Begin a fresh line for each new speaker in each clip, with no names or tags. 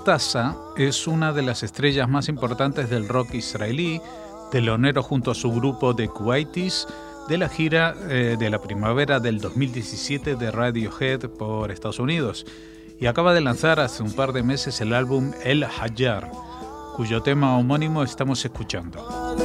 Tassa es una de las estrellas más importantes del rock israelí, telonero junto a su grupo de Kuwaitis de la gira de la primavera del 2017 de Radiohead por Estados Unidos, y acaba de lanzar hace un par de meses el álbum El Hajar, cuyo tema homónimo estamos escuchando.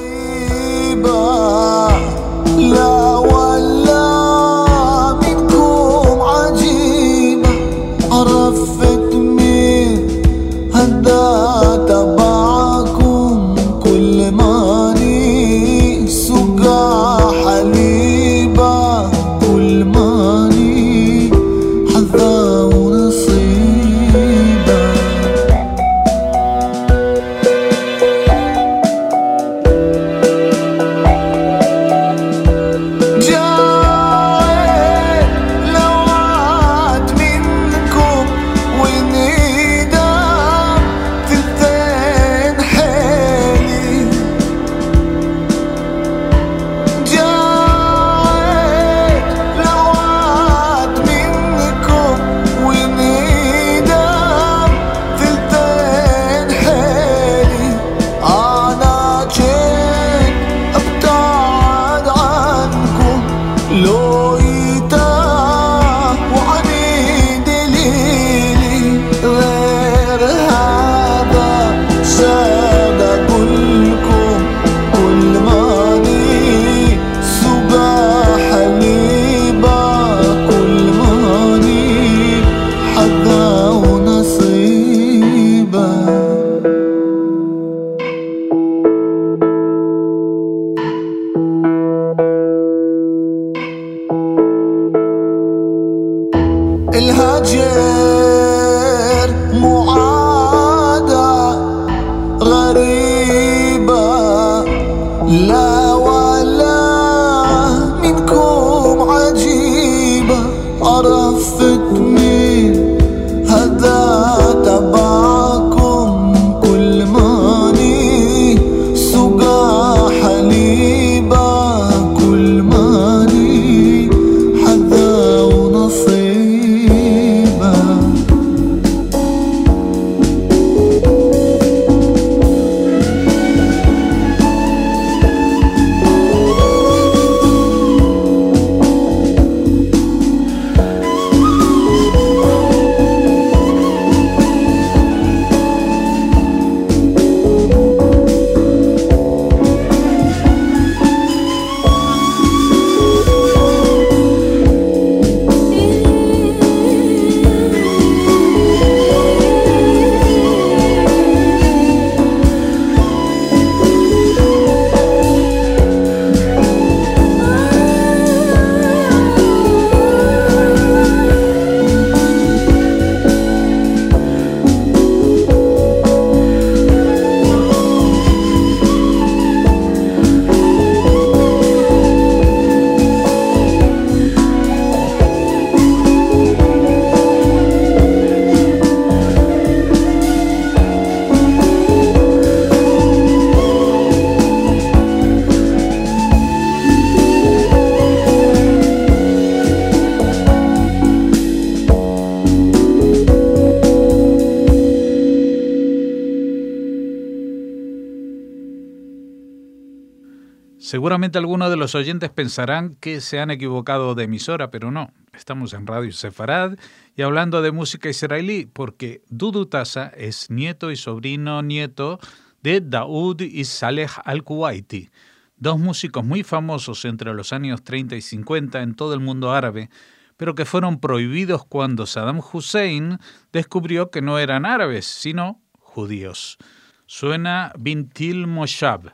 Seguramente algunos de los oyentes pensarán que se han equivocado de emisora, pero no. Estamos en Radio Sefarad y hablando de música israelí, porque Dudu Tassa es nieto y sobrino nieto de Daoud y Saleh al-Kuwaiti, dos músicos muy famosos entre los años 30 y 50 en todo el mundo árabe, pero que fueron prohibidos cuando Saddam Hussein descubrió que no eran árabes, sino judíos. Suena Bintil Moshab.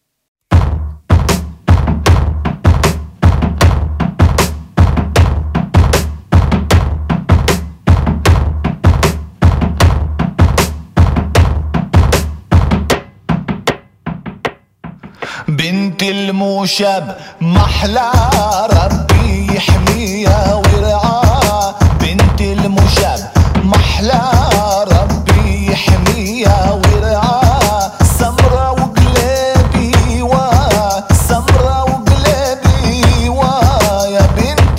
بنت الموشب محلى ربي يحميها ويرعاها بنت الموشب محلى ربي يحميها ويرعاها سمرة وقلبي سمرة وقلبي يا بنت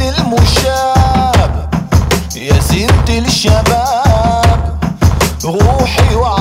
الموشب يا زينة الشباب روحي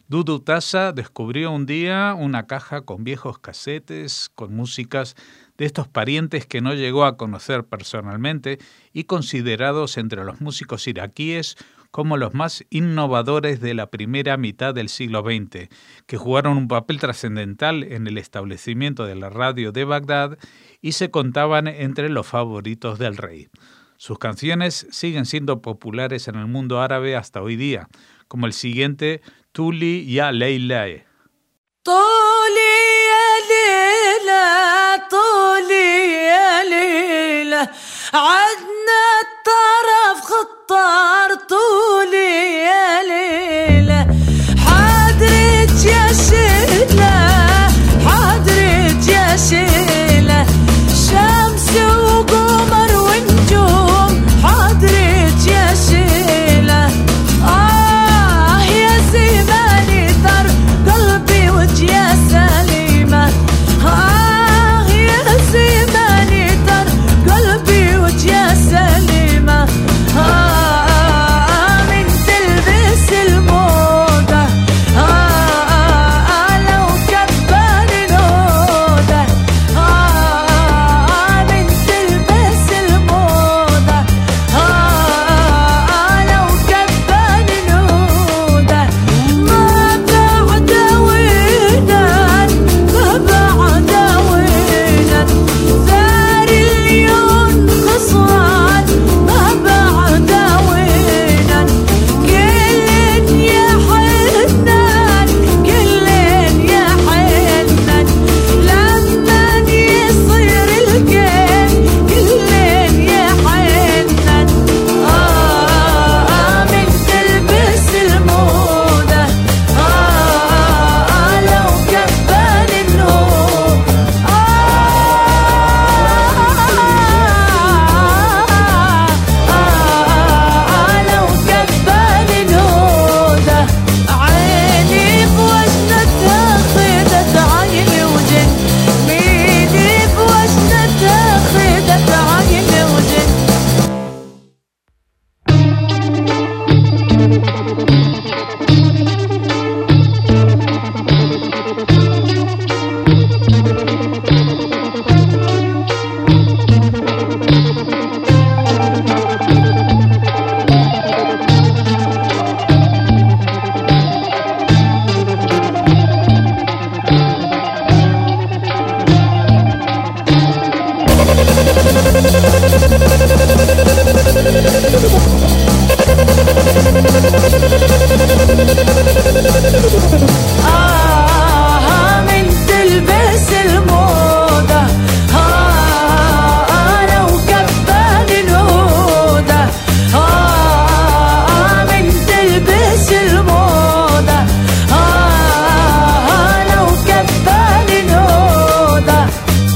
Dudu Tasa descubrió un día una caja con viejos casetes, con músicas de estos parientes que no llegó a conocer personalmente y considerados entre los músicos iraquíes como los más innovadores de la primera mitad del siglo XX, que jugaron un papel trascendental en el establecimiento de la radio de Bagdad y se contaban entre los favoritos del rey. Sus canciones siguen siendo populares en el mundo árabe hasta hoy día, como el siguiente Tuli Ya Leila.
Tuli ya Leila, Tuli ya Leila, عدنا الطرف خطار طولي يا ليلى حضرت يا شيلة حضرت يا شيلة شمس وقمر ونجوم حضرت يا شيلة يا زماني طر قلبي وجيا سليمة يا زماني طر قلبي وجيا سليمة من تلبس الموضة لو كبان الهدى من تلبس الموضة لو كبان الهدى ما بعد وينك ما بعد وينك ثار اليوم خسران ما بعد وينك كلن يا حنان كلن يا حنان لما يصير الكل كلن يا حنان من تلبس الموضة لو كبان النور لو كبان الهدى عيني بوجنتها خدت عيني وجن ميدي بوجنتها خدت عيني وجن من تلبس الموضة لو كبان الهدى من تلبس الموضة لو كبان الهدى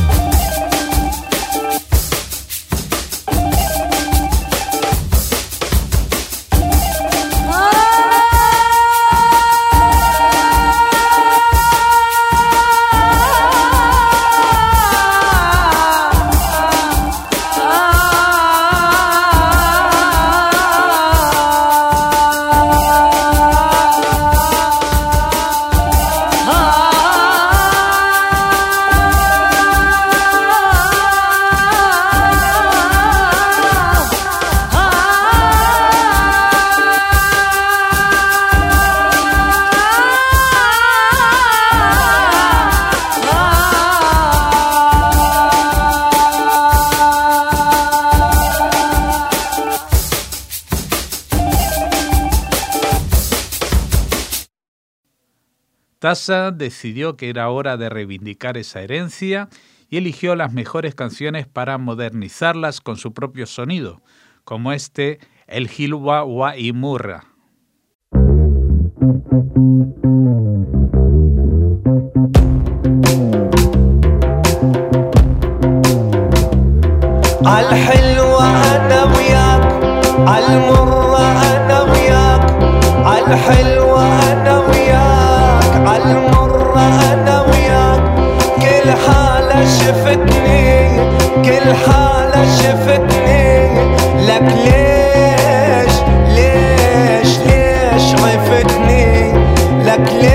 Tasa decidió que era hora de reivindicar esa herencia y eligió las mejores canciones para modernizarlas con su propio sonido, como este El Hilwa wa Imurra.
عالحلوة أنا وياك عالمرة أنا وياك عالحلوة أنا وياك عالمرة أنا وياك كل حالة شفتني كل حالة شفتني لك ليش ليش ليش عفتني لك ليش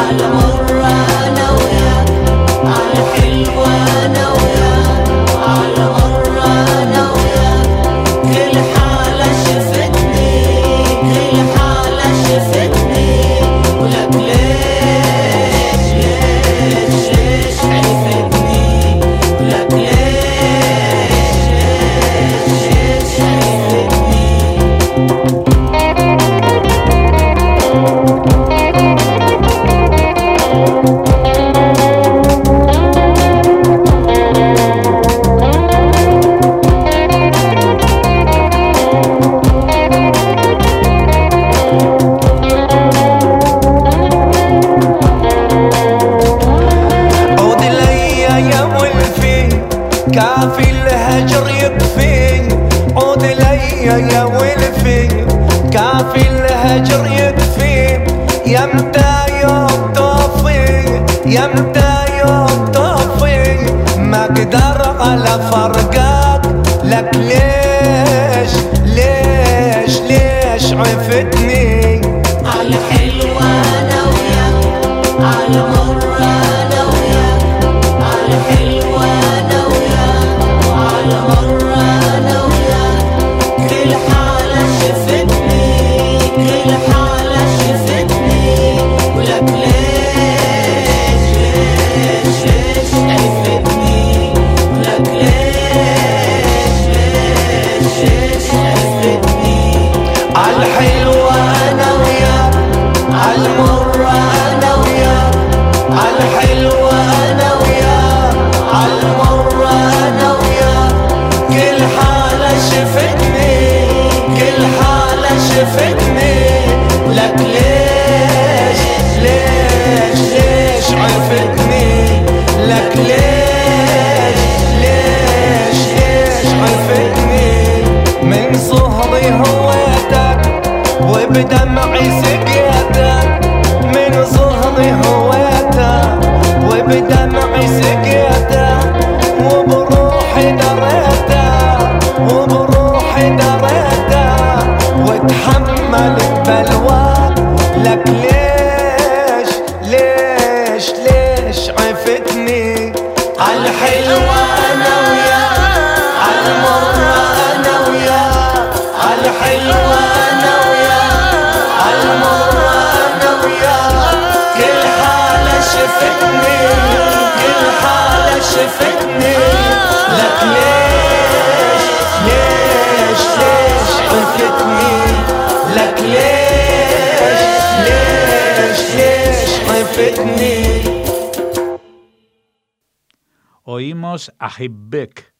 Oímos a Hibbek.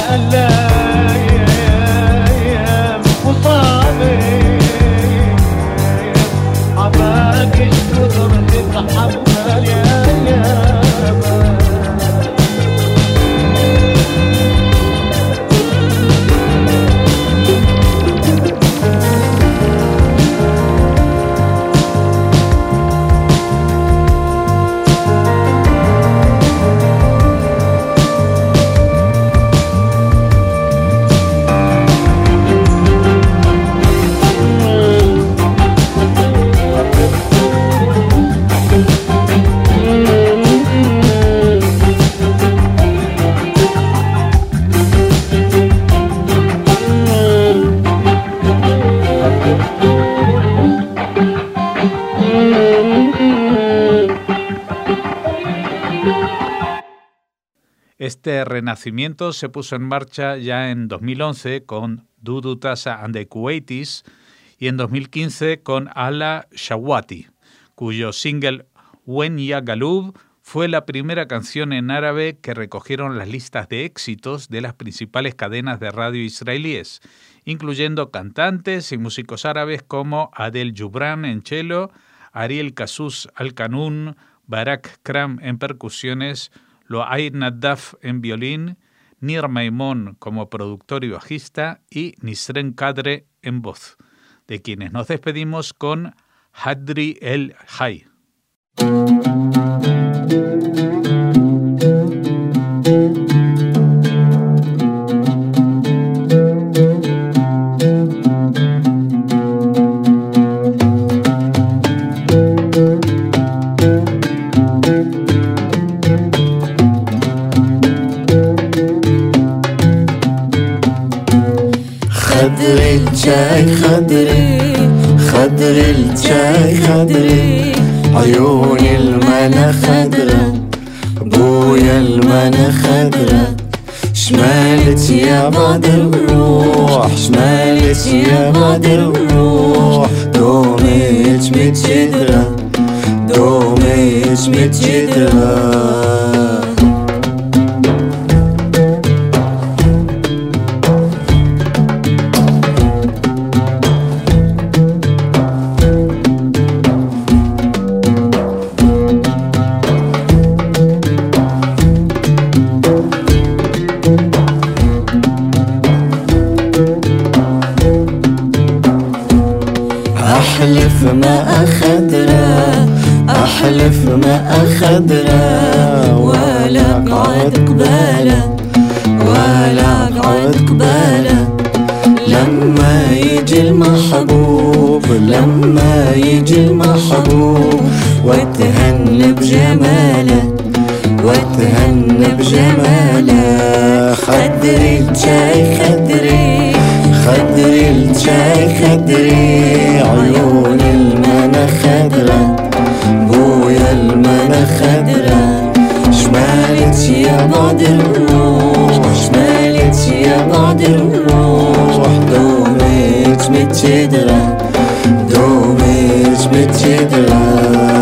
الأيام وصابي عباك قدر تتحمل يا أيام.
Este renacimiento se puso en marcha ya en 2011 con Dudu Tasa and the Kuwaitis y en 2015 con Ala Shawati, cuyo single When Ya Galub fue la primera canción en árabe que recogieron las listas de éxitos de las principales cadenas de radio israelíes, incluyendo cantantes y músicos árabes como Adel Jubran en cello, Ariel Kasus al-Kanun, Barak Kram en percusiones, Loaid Naddaf en violín, Nir Maimon como productor y bajista y Nisren Kadre en voz, de quienes nos despedimos con Hadri El Hay.
خضري الجاي خضري عيون المنا خضرة بويا المنا خضرة شمالت يا بعد الروح شمالت يا بعد الروح دومت متجدرة دومت متجدرة أحلف ما أخدرة أحلف ما أخدرة ولا أقعد قبالة ولا أقعد قبالة لما يجي المحبوب لما يجي المحبوب واتهن بجماله واتهن بجماله خدري الجاي خدري خدري الجاي خدري عيون المنا خضرة بويا المنا خضرة شمالت يا بعد الروح شمالت يا بعد الروح دومت متجدرة دومت متجدرة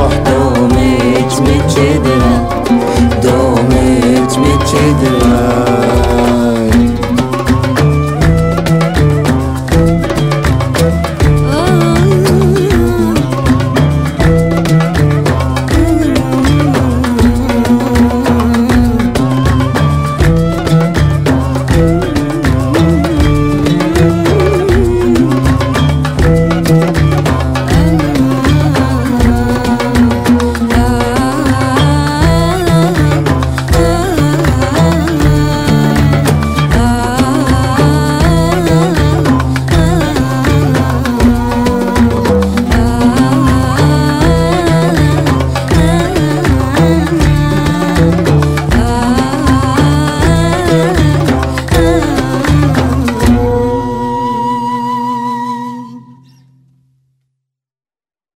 دومت متجدرة